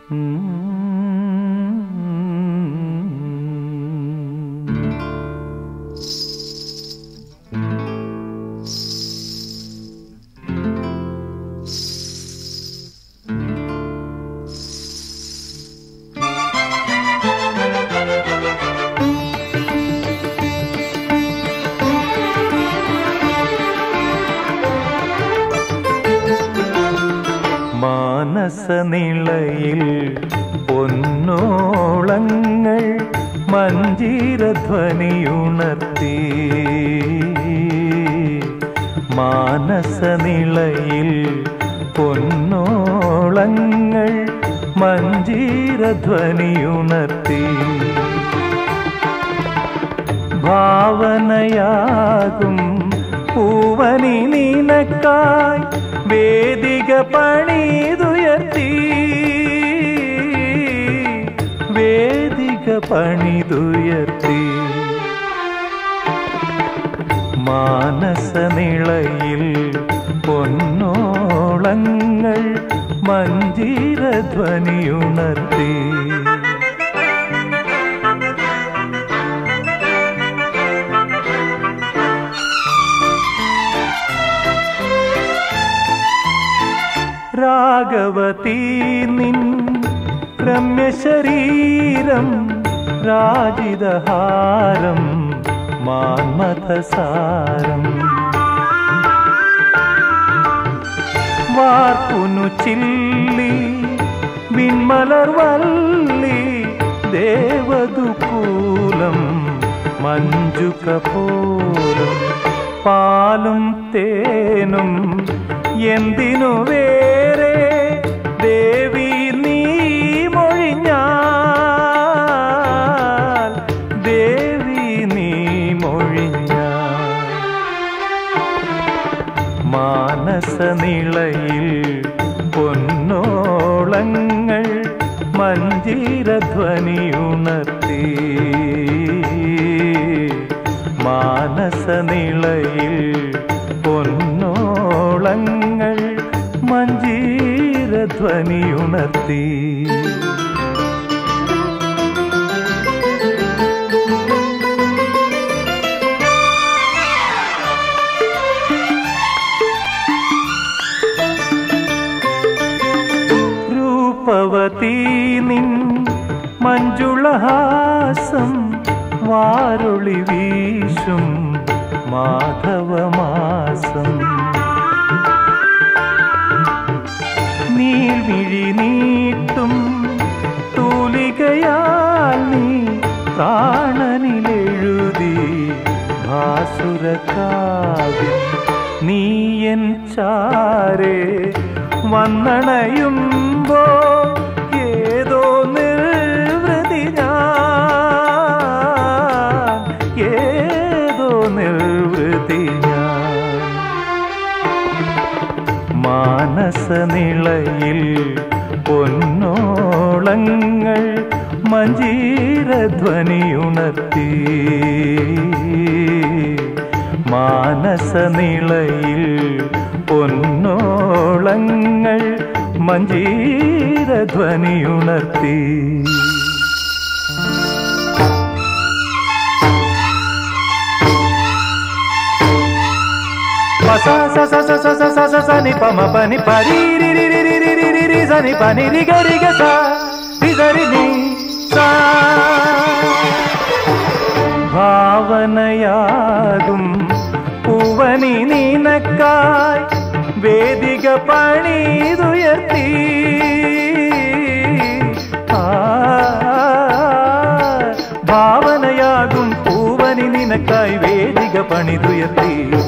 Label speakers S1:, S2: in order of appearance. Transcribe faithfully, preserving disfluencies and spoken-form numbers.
S1: മാനസനിളയിൽ പൊന്നോളങ്ങൾ മഞ്ജീരധ്വനിയുണർത്തി. മാനസനിളയിൽ പൊന്നോളങ്ങൾ മഞ്ജീരധ്വനിയുണർത്തി. ഭാവനയാകും പൂവനി നിനക്കായി വേദിക പണിതുയർത്തി. വേദിക പണിതുയർത്തി. മാനസനിളയിൽ പൊന്നോളങ്ങൾ മഞ്ജീരധ്വനിയുണർത്തി. രാഘവതീ നിൻ രമ്യശരീരം രാജിതഹാരം മാന്മഥസാരം. വാർപ്പുനു ചില്ലി വിൺമലർവല്ലി ദേവദുകൂലം മഞ്ജുകപോലം. പാലും തേനും എന്തിനു വേറെ ദേവി നീ മൊഴിഞ്ഞാൽ. ദേവി നീ മൊഴിഞ്ഞാൽ. മാനസനിളയിൽ പൊന്നോളങ്ങൾ മഞ്ജീരധ്വനിയുണർത്തി. മാനസനിളയിൽ പൊന്നോളങ്ങൾ മഞ്ജീരധ്വനിയുണർത്തി. രൂപവതീ നിൻ മഞ്ജുളഹാസം വാരുളി വീശും മാധവമാസം. നീൽമിഴി നീട്ടും തൂലികയാൽ നീ പ്രാണനിലെഴുതി ഭാസുരകാവ്യം. നീ എൻ ചാരേ വന്നണയുമ്പോ ഏതോ നിർവൃതി ഞാൻ. ഏതോ നിർവൃതി ഞാൻ. മാനസനിളയിൽ പൊന്നോളങ്ങൾ മഞ്ജീരധ്വനിയുണർത്തി. മാനസനിളയിൽ പൊന്നോളങ്ങൾ മഞ്ജീരധ്വനിയുണർത്തി. sa sa sa sa sa sa sa sa sa ni pa ma pa ni pa ri ri ri ri ri ri ri ri ri sa ni pa ni ri ga ri ga sa ri sa ri ni sa. ഭാവനയാകും പൂവനി നിനക്കായി വേദിക പണിതുയർത്തി. ഭാവനയാകും പൂവനി നിനക്കായി വേദിക പണിതുയർത്തി.